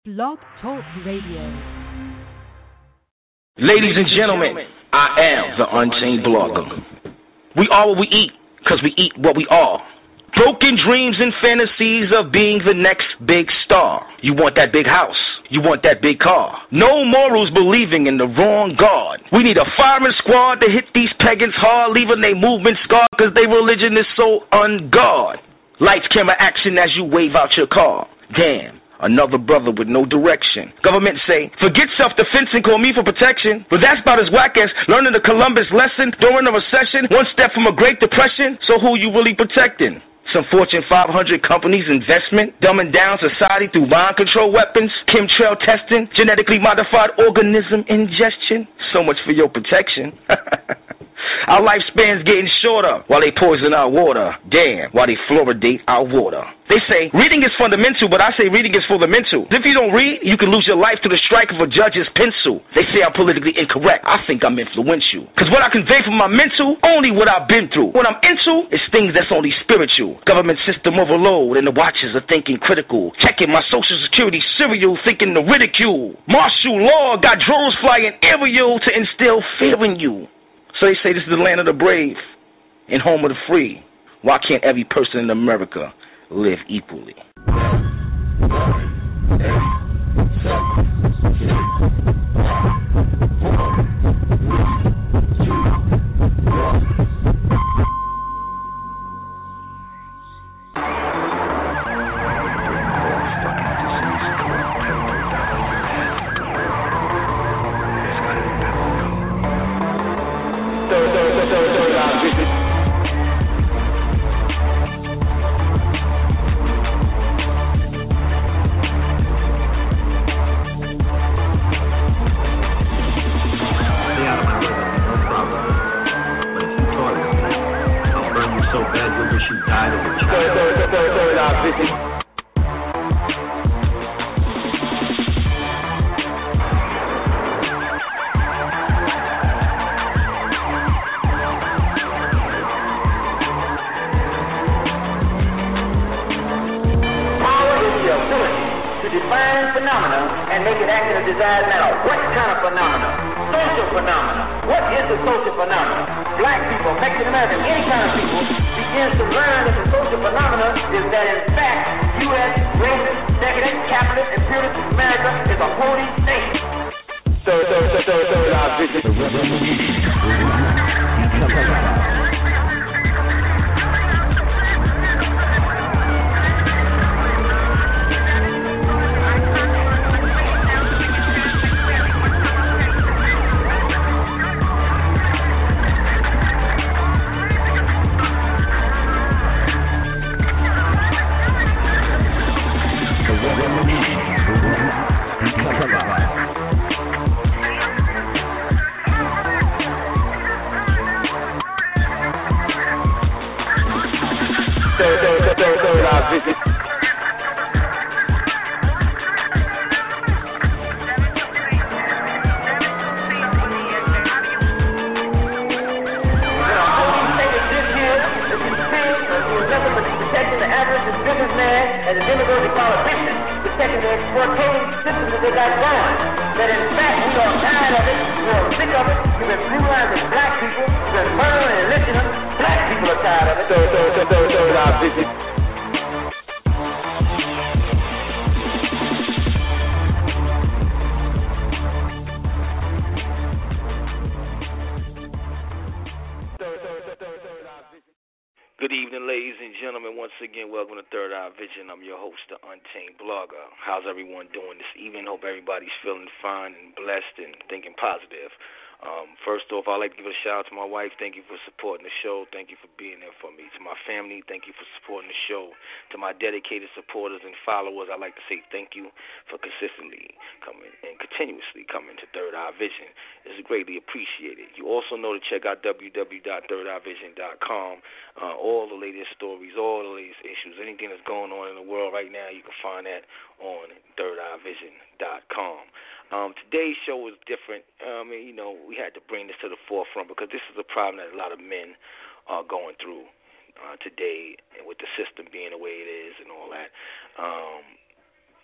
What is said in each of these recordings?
Blog Talk Radio. Ladies and gentlemen, I am the Unchained Blogger. We are what we eat, because we eat what we are. Broken dreams and fantasies of being the next big star. You want that big house. You want that big car. No morals believing in the wrong God. We need a firing squad to hit these pagans hard, leaving their movement scarred, because their religion is so ungod. Lights, camera, action as you wave out your car. Damn. Another brother with no direction. Government say, forget self-defense and call me for protection. But that's about as whack as learning the Columbus lesson during a recession, one step from a Great Depression. So who you really protecting? Some Fortune 500 companies' investment, dumbing down society through mind control weapons, chemtrail testing, genetically modified organism ingestion. So much for your protection. Our lifespan's getting shorter while they poison our water. Damn, while they fluoridate our water. They say reading is fundamental, but I say reading is for the mental. If you don't read, you can lose your life to the strike of a judge's pencil. They say I'm politically incorrect. I think I'm influential. Because what I convey from my mental, only what I've been through. What I'm into is things that's only spiritual. Government system overload and the watchers are thinking critical. Checking my social security serial, thinking the ridicule. Martial law got drones flying aerial to instill fear in you. So they say this is the land of the brave and home of the free. Why can't every person in America live equally? Good evening, ladies and gentlemen. Once again, welcome to Third Eye Vision. I'm your host, the Unchained Blogger. How's everyone doing this evening? Hope everybody's feeling fine and blessed and thinking positive. First off, I'd like to give a shout out to my wife. Thank you for supporting the show. Thank you for being there for me. To my family, thank you for supporting the show. To my dedicated supporters and followers, I'd like to say thank you for consistently coming and continuously coming to Third Eye Vision. It's greatly appreciated. You also know to check out www.thirdeyevision.com. All the latest stories, all the latest issues, anything that's going on in the world right now, you can find that on thirdeyevision.com. Today's show is different. We had to bring this to the forefront because this is a problem that a lot of men are going through today, with the system being the way it is and all that.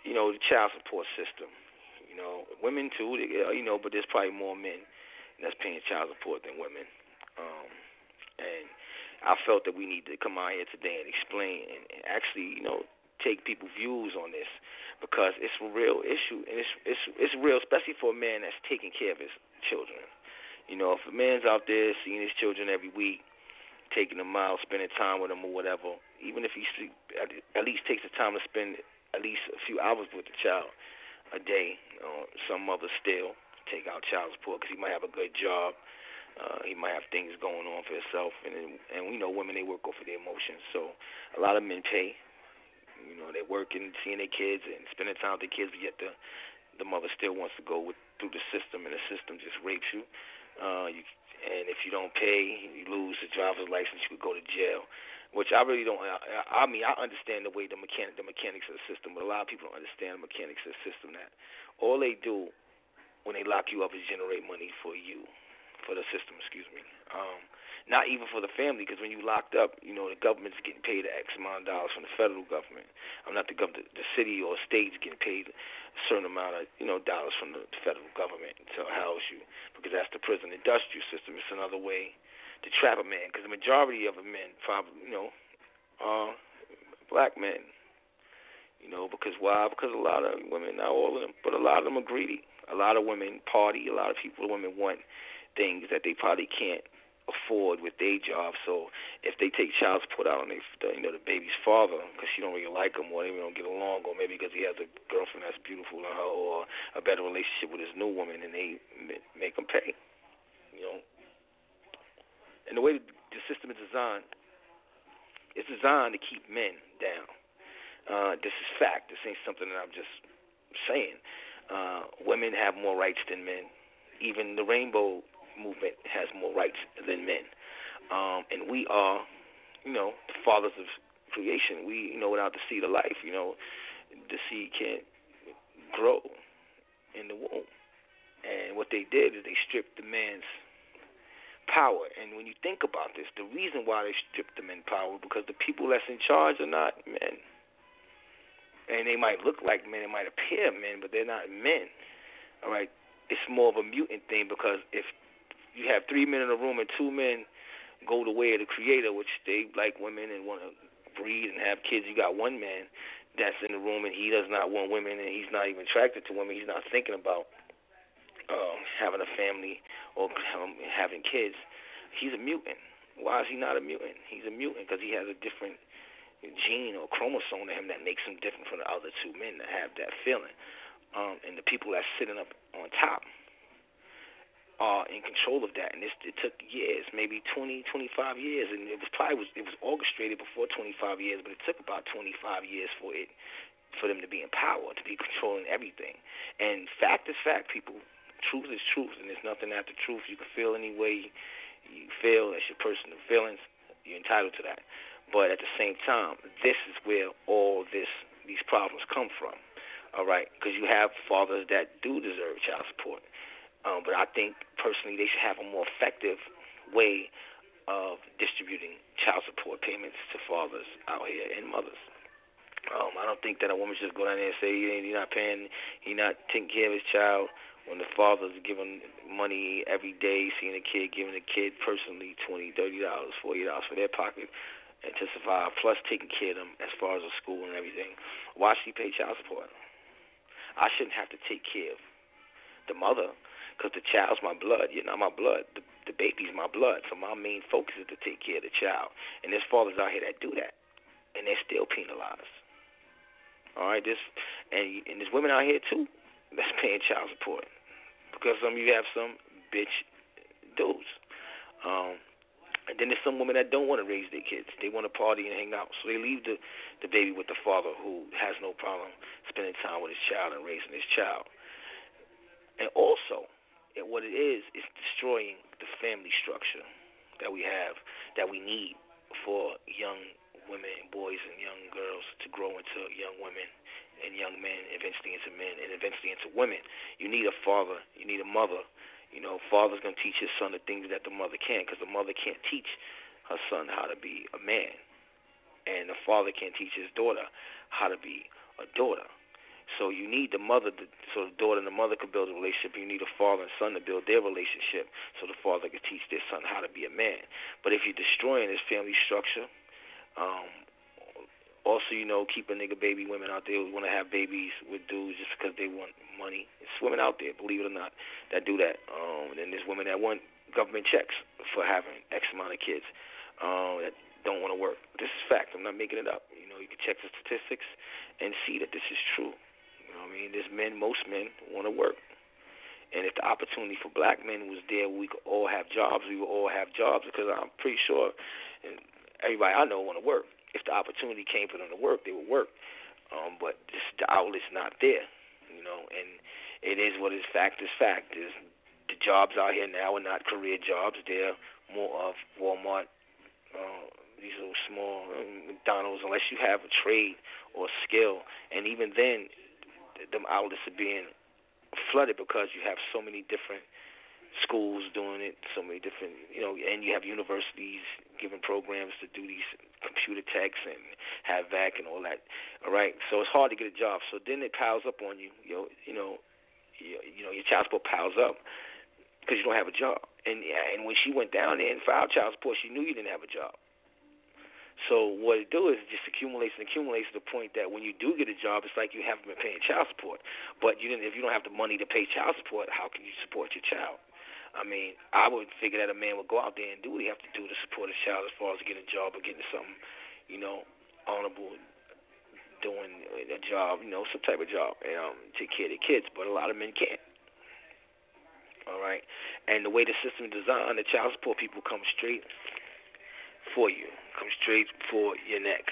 the child support system. Women too, but there's probably more men that's paying child support than women. And I felt that we need to come out here today and explain and actually, take people's views on this, because it's a real issue, and it's real, especially for a man that's taking care of his children. If a man's out there seeing his children every week, taking them out, spending time with them or whatever, even if he at least takes the time to spend at least a few hours with the child a day. Some mothers still take out child support because he might have a good job. He might have things going on for himself, and we know women, they work off of their emotions. So a lot of men pay. They're working, seeing their kids and spending time with their kids, but yet the mother still wants to go through the system, and the system just rapes you. And if you don't pay, you lose the driver's license. You could go to jail, which I really don't. I mean, I understand the way the mechanics of the system, but a lot of people don't understand the mechanics of the system. That all they do when they lock you up is generate money for you, for the system. Excuse me. Not even for the family, because when you locked up, the government's getting paid X amount of dollars from the federal government. I'm not the government, the city or state's getting paid a certain amount of dollars from the federal government to house you, because that's the prison industrial system. It's another way to trap a man, because the majority of the men probably are black men. Because why? Because a lot of women, not all of them, but a lot of them are greedy. A lot of women party. A lot of women want things that they probably can't afford with their job. So if they take child support out on the baby's father, because she don't really like him, or they don't get along, or maybe because he has a girlfriend that's beautiful than her, or a better relationship with his new woman, and they make him pay. And the way the system is designed, it's designed to keep men down. This is fact. This ain't something that I'm just saying. Women have more rights than men. Even the rainbow movement has more rights than men. And we are, the fathers of creation. We, without the seed of life, the seed can't grow in the womb. And what they did is they stripped the man's power. And when you think about this, the reason why they stripped the men's power is because the people that's in charge are not men. And they might look like men, they might appear men, but they're not men. All right? It's more of a mutant thing, because if you have 3 men in a room and 2 men go the way of the Creator, which they like women and want to breed and have kids, you got 1 man that's in the room and he does not want women, and he's not even attracted to women. He's not thinking about having a family or having kids. He's a mutant. Why is he not a mutant? He's a mutant because he has a different gene or chromosome to him that makes him different from the other 2 men that have that feeling. And the people that's sitting up on top are in control of that, and it took years, maybe 20, 25 years, and it was orchestrated before 25 years, but it took about 25 years for them to be in power, to be controlling everything. And fact is fact, people. Truth is truth, and there's nothing after truth. You can feel any way you feel. That's your personal feelings. You're entitled to that. But at the same time, this is where all these problems come from. All right, because you have fathers that do deserve child support. But I think, personally, they should have a more effective way of distributing child support payments to fathers out here and mothers. I don't think that a woman should just go down there and say, you're not paying, you're not taking care of his child, when the father's giving money every day, seeing a kid, giving the kid personally $20, $30, $40 for their pocket and to survive, plus taking care of them as far as the school and everything. Why should he pay child support? I shouldn't have to take care of the mother, because the child's my blood. You're not my blood. The baby's my blood. So my main focus is to take care of the child. And there's fathers out here that do that, and they're still penalized. All right, and there's women out here too that's paying child support, because you have some bitch dudes. And then there's some women that don't want to raise their kids. They want to party and hang out, so they leave the baby with the father, who has no problem spending time with his child and raising his child. And also, what it is destroying the family structure that we have, that we need for young women, boys, and young girls to grow into young women and young men, eventually into men, and eventually into women. You need a father. You need a mother. Father's going to teach his son the things that the mother can't, because the mother can't teach her son how to be a man. And the father can't teach his daughter how to be a daughter. So you need the mother, so the daughter and the mother could build a relationship. You need a father and son to build their relationship, so the father could teach their son how to be a man. But if you're destroying his family structure, also, keep a nigga baby women out there who want to have babies with dudes just because they want money. There's women out there, believe it or not, that do that. And then there's women that want government checks for having X amount of kids that don't want to work. This is fact. I'm not making it up. You can check the statistics and see that this is true. You know what I mean? There's most men want to work. And if the opportunity for black men was there, we could all have jobs. We would all have jobs because I'm pretty sure everybody I know want to work. If the opportunity came for them to work, they would work. But the outlet's not there, and it is what is fact is fact. The jobs out here now are not career jobs. They're more of Walmart, these little small McDonald's, unless you have a trade or skill. And even then, them outlets are being flooded because you have so many different schools doing it, so many different, and you have universities giving programs to do these computer techs and have VAC and all that. All right, so it's hard to get a job. So then it piles up on you. Your child support piles up because you don't have a job. And when she went down there and filed child support, she knew you didn't have a job. So what it do is it just accumulates to the point that when you do get a job, it's like you haven't been paying child support. But if you don't have the money to pay child support, how can you support your child? I mean, I would figure that a man would go out there and do what he have to do to support his child as far as getting a job or getting something, honorable, doing a job, some type of job, take care of the kids. But a lot of men can't. All right? And the way the system is designed, the child support people come straight for you, come straight for your neck.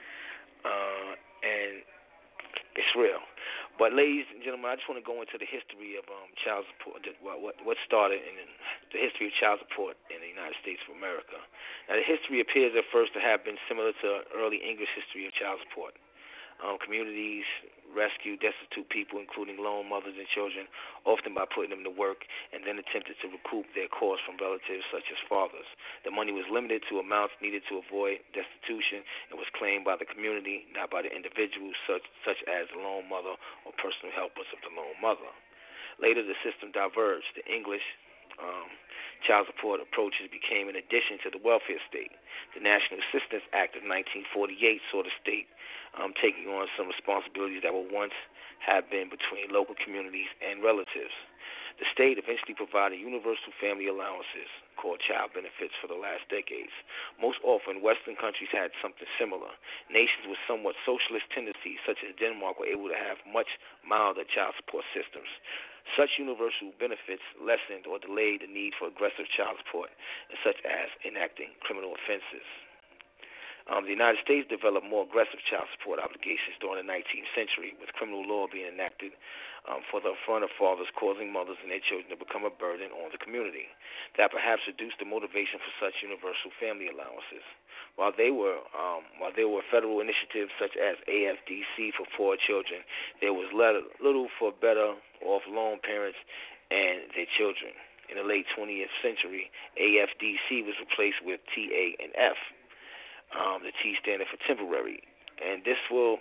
And it's real. But, ladies and gentlemen, I just want to go into the history of child support, what started in the history of child support in the United States of America. Now, the history appears at first to have been similar to early English history of child support. Communities rescued destitute people, including lone mothers and children, often by putting them to work, and then attempted to recoup their costs from relatives such as fathers. The money was limited to amounts needed to avoid destitution and was claimed by the community, not by the individuals, such as the lone mother or personal helpers of the lone mother. Later, the system diverged. The English child support approaches became an addition to the welfare state. The National Assistance Act of 1948 saw the state taking on some responsibilities that were once had been between local communities and relatives. The state eventually provided universal family allowances, called child benefits, for the last decades. Most often, Western countries had something similar. Nations with somewhat socialist tendencies, such as Denmark, were able to have much milder child support systems. Such universal benefits lessened or delayed the need for aggressive child support, such as enacting criminal offenses. The United States developed more aggressive child support obligations during the 19th century, with criminal law being enacted for the affront of fathers, causing mothers and their children to become a burden on the community. That perhaps reduced the motivation for such universal family allowances. While there were federal initiatives such as AFDC for poor children, there was little for better off lone parents and their children. In the late 20th century, AFDC was replaced with TA and F. The T standing for temporary, and this will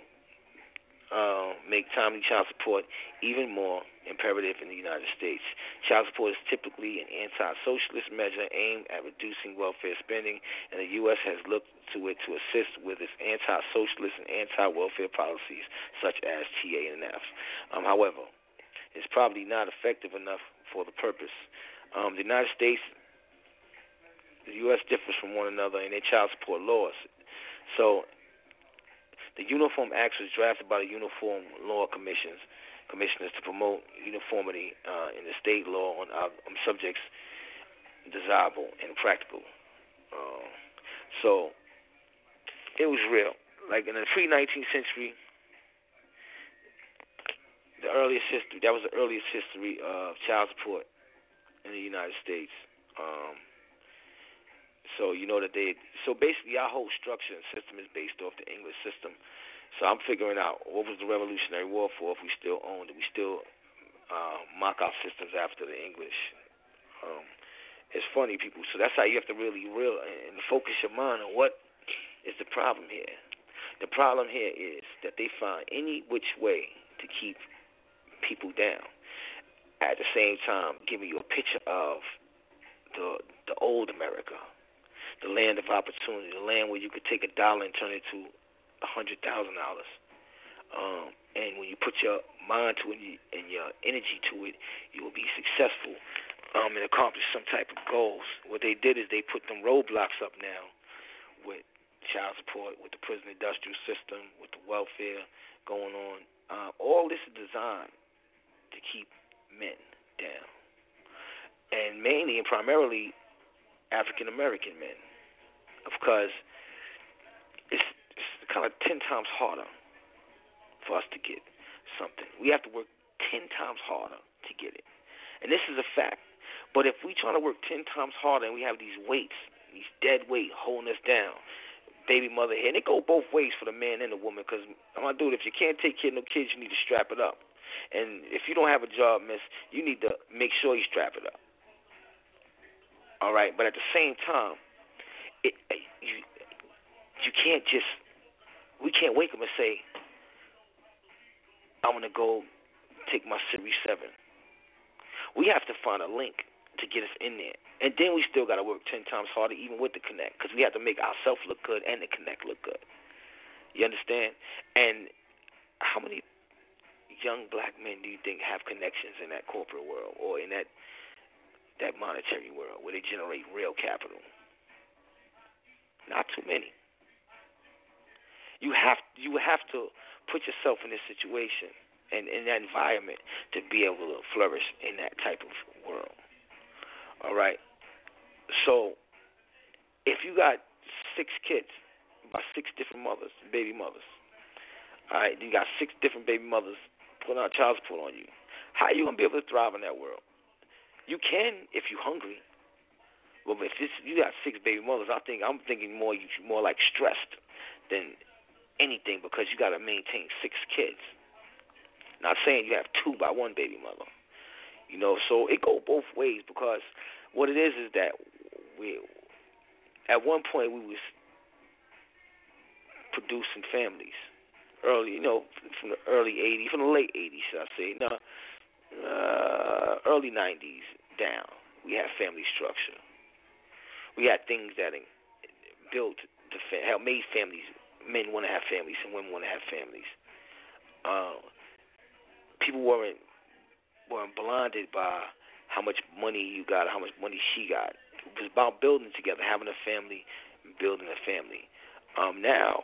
make timely child support even more imperative in the United States. Child support is typically an anti-socialist measure aimed at reducing welfare spending, and the U.S. has looked to it to assist with its anti-socialist and anti-welfare policies, such as TA and F. However, it's probably not effective enough for the purpose. The United States, the U.S. differs from one another in their child support laws. So, the Uniform Act was drafted by the Uniform Law Commissioners to promote uniformity in the state law on subjects desirable and practical. So, it was real. Like in the pre-19th century, that was the earliest history of child support in the United States. So you know that so basically our whole structure and system is based off the English system. So I'm figuring out what was the Revolutionary War for if we still owned it. We still mock our systems after the English. It's funny, people. So that's how you have to really and focus your mind on what is the problem here. The problem here is that they find any which way to keep people down. At the same time, giving you a picture of the old America, the land of opportunity, the land where you could take $1 and turn it to $100,000. And when you put your mind to it and your energy to it, you will be successful and accomplish some type of goals. What they did is they put them roadblocks up now with child support, with the prison industrial system, with the welfare going on. All this is designed to keep men down, and mainly and primarily African American men, because it's kind of 10 times harder for us to get something. We have to work 10 times harder to get it, and this is a fact. But if we try to work 10 times harder and we have these weights, these dead weight holding us down, baby mother here, and it go both ways for the man and the woman, because my dude, if you can't take care of no kids, you need to strap it up. And if you don't have a job, miss, you need to make sure you strap it up. All right? But at the same time, you can't just, we can't wake up and say, I'm going to go take my Series 7. We have to find a link to get us in there. And then we still got to work 10 times harder, even with the Connect, because we have to make ourselves look good and the Connect look good. You understand? And how many young black men do you think have connections in that corporate world or in that monetary world where they generate real capital? Not too many. You have to put yourself in this situation and in that environment to be able to flourish in that type of world. All right? So if you got 6 kids by 6 different mothers, baby mothers, all right, you got 6 different baby mothers putting out child support on you. How are you going to be able to thrive in that world? You can if you're hungry. Well, if you got 6 baby mothers, I'm thinking more like stressed than anything, because you got to maintain 6 kids. Not saying you have 2 by 1 baby mother. You know, so it go both ways, because what it is that we, at one point, we was producing families. Early, from the early 80s, from the late 80s, should I say, early 90s down, we had family structure. We had things that built help made families. Men want to have families and women want to have families. People weren't blinded by how much money you got, or how much money she got. It was about building together, having a family, building a family. Now,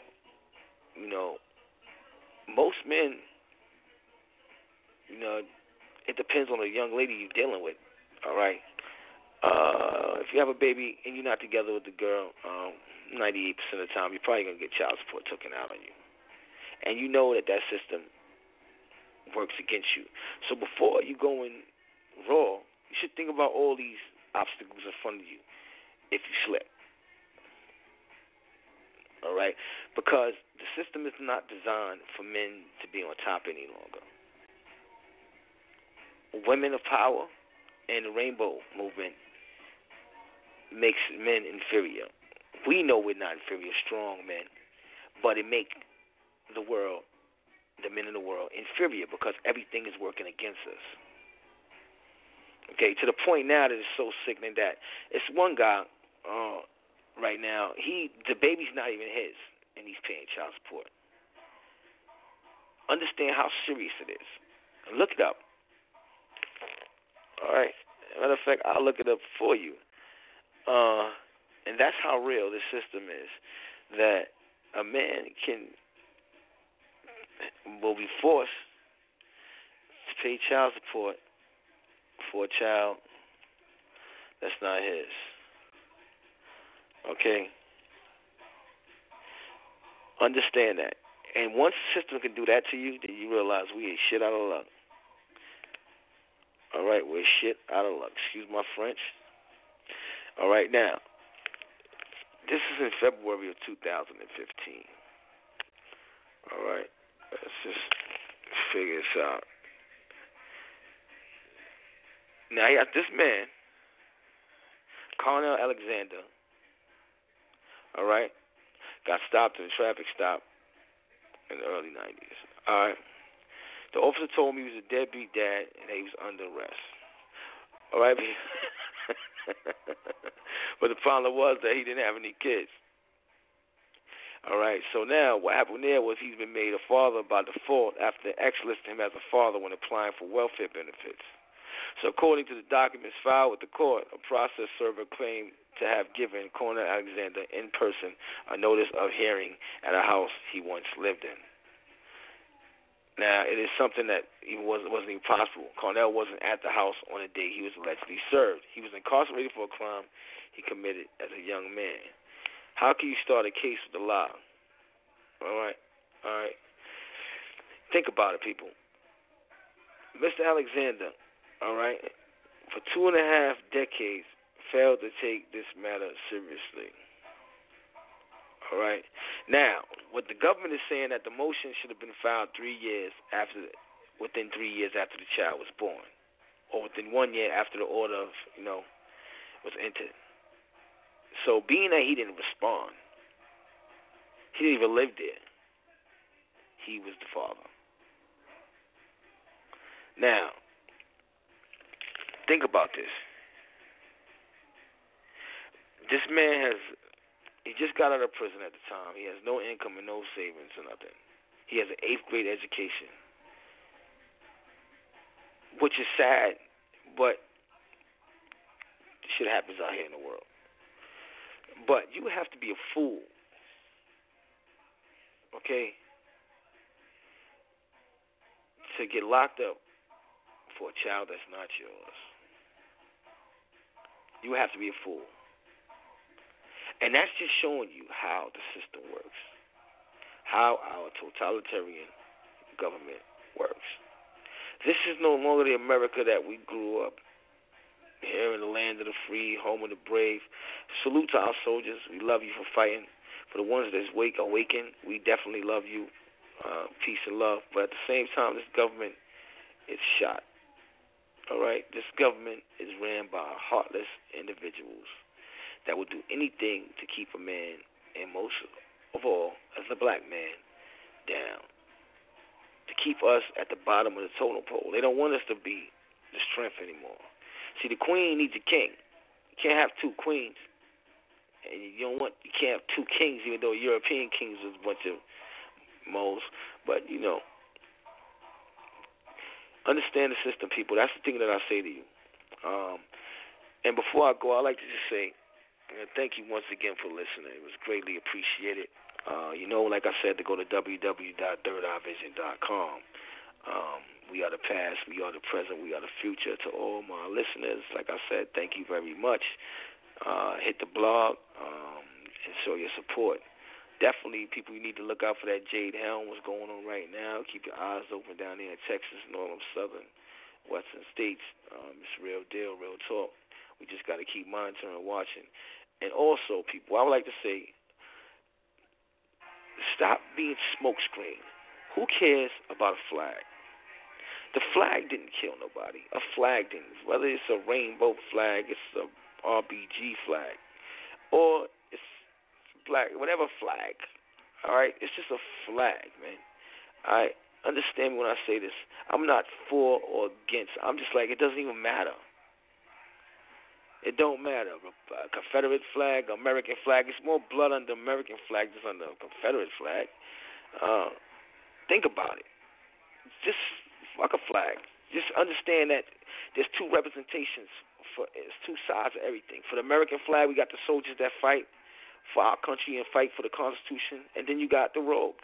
most men, it depends on the young lady you're dealing with, all right? If you have a baby and you're not together with the girl, 98% of the time, you're probably going to get child support taken out on you. And you know that system works against you. So before you go in raw, you should think about all these obstacles in front of you if you slip. All right? Because the system is not designed for men to be on top any longer. Women of power and the rainbow movement makes men inferior. We know we're not inferior, strong men, but it makes the men in the world, inferior, because everything is working against us. Okay, to the point now that it's so sickening that it's one guy right now, the baby's not even his, and he's paying child support. Understand how serious it is. And look it up. All right. Matter of fact, I'll look it up for you. And that's how real this system is, that a man will be forced to pay child support for a child that's not his. Okay? Understand that. And once the system can do that to you, then you realize we ain't shit out of luck. All right, we're shit out of luck. Excuse my French. All right, now, this is in February of 2015. All right, let's just figure this out. Now, you got this man, Cornell Alexander, all right, got stopped in a traffic stop in the early 90s. All right. The officer told me he was a deadbeat dad and that he was under arrest. All right? But the problem was that he didn't have any kids. All right, so now what happened there was he's been made a father by default after the ex listed him as a father when applying for welfare benefits. So according to the documents filed with the court, a process server claimed to have given Cornell Alexander in person a notice of hearing at a house he once lived in. Now, it is something that wasn't even possible. Cornell wasn't at the house on the day he was allegedly served. He was incarcerated for a crime he committed as a young man. How can you start a case with the law? All right. Think about it, people. Mr. Alexander, all right, for 2.5 decades failed to take this matter seriously. All right. Now, what the government is saying that the motion should have been filed within 3 years after the child was born, or within 1 year after the order was entered. So, being that he didn't respond, he didn't even live there. He was the father. Now, think about this. This man he just got out of prison at the time. He has no income and no savings or nothing. He has an 8th grade education, which is sad, but shit happens out here in the world. But you have to be a fool, okay, to get locked up for a child that's not yours. You have to be a fool. And that's just showing you how the system works, how our totalitarian government works. This is no longer the America that we grew up here in the land of the free, home of the brave. Salute to our soldiers. We love you for fighting. For the ones that's awakened, we definitely love you. Peace and love. But at the same time, this government is shot. All right? This government is ran by heartless individuals that will do anything to keep a man, and most of all, as a black man, down. To keep us at the bottom of the totem pole. They don't want us to be the strength anymore. See, the queen needs a king. You can't have 2 queens. And you can't have 2 kings, even though European kings was a bunch of moles. But, understand the system, people. That's the thing that I say to you. And before I go, I'd like to just say, thank you once again for listening. It was greatly appreciated. Like I said, to go to www.thirdeyevision.com. We are the past, we are the present, we are the future. To all my listeners, like I said, thank you very much. Hit the blog and show your support. Definitely, people, you need to look out for that Jade Helm, what's going on right now. Keep your eyes open down there in Texas and all them southern, western states. It's real deal, real talk. We just got to keep monitoring and watching. And also, people, I would like to say, stop being smokescreen. Who cares about a flag? The flag didn't kill nobody. A flag didn't. Whether it's a rainbow flag, it's a RBG flag, or it's black, whatever flag. All right? It's just a flag, man. All right? Understand me when I say this. I'm not for or against. I'm just like, it doesn't even matter. It don't matter. A Confederate flag, American flag. It's more blood on the American flag than on the Confederate flag. Think about it. Just fuck a flag. Just understand that there's 2 representations. It's 2 sides of everything. For the American flag, we got the soldiers that fight for our country and fight for the Constitution, and then you got the rogues.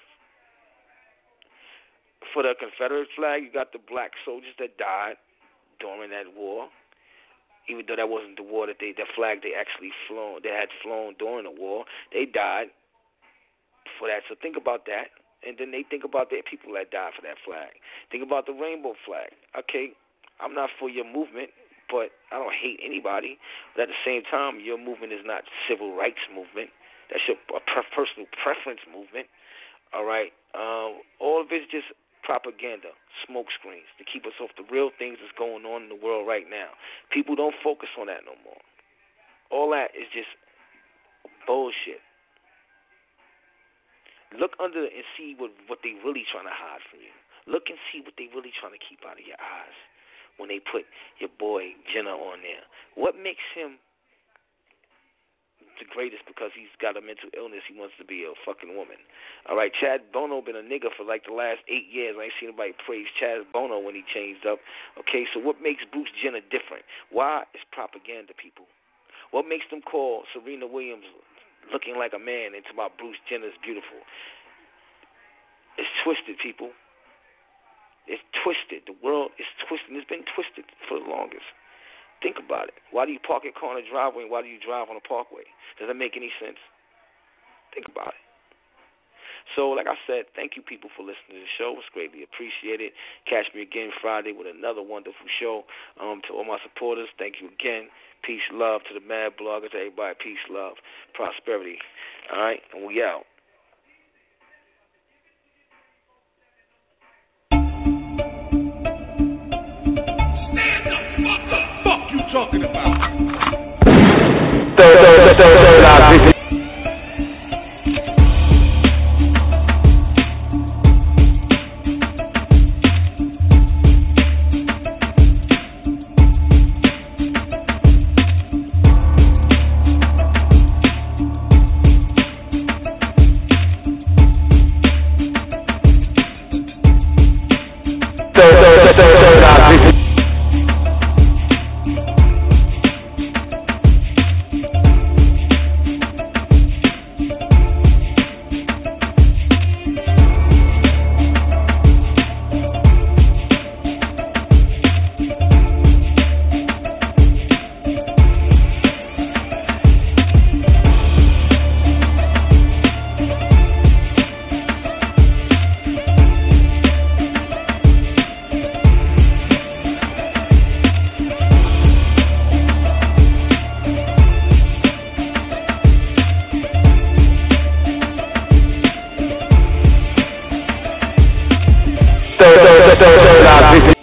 For the Confederate flag, you got the black soldiers that died during that war. Even though that wasn't the war that flag they actually had flown during the war, they died for that. So think about that, and then they think about the people that died for that flag. Think about the rainbow flag. Okay, I'm not for your movement, but I don't hate anybody. But at the same time, your movement is not civil rights movement. That's your personal preference movement. All right, all of it's just propaganda, smoke screens to keep us off the real things that's going on in the world right now. People don't focus on that no more. All that is just bullshit. Look under and see what they really trying to hide from you. Look and see what they really trying to keep out of your eyes when they put your boy Jenner on there. What makes him the greatest? Because he's got a mental illness. He wants to be a fucking woman. All right, Chad Bono been a nigga for like the last 8 years. I ain't seen anybody praise Chad Bono when he changed up. Okay, so what makes Bruce Jenner different? Why? It's propaganda, people. What makes them call Serena Williams looking like a man into my Bruce Jenner's beautiful? It's twisted, people. It's twisted. The world is twisted. It's been twisted for the longest. Think about it. Why do you park your car on a driveway and why do you drive on a parkway? Does that make any sense? Think about it. So, like I said, thank you, people, for listening to the show. It's greatly appreciated. Catch me again Friday with another wonderful show. To all my supporters, thank you again. Peace, love to the Mad Blogger, to everybody. Peace, love, prosperity. All right, and we out. Stand up, what the fuck you talking about? Vision.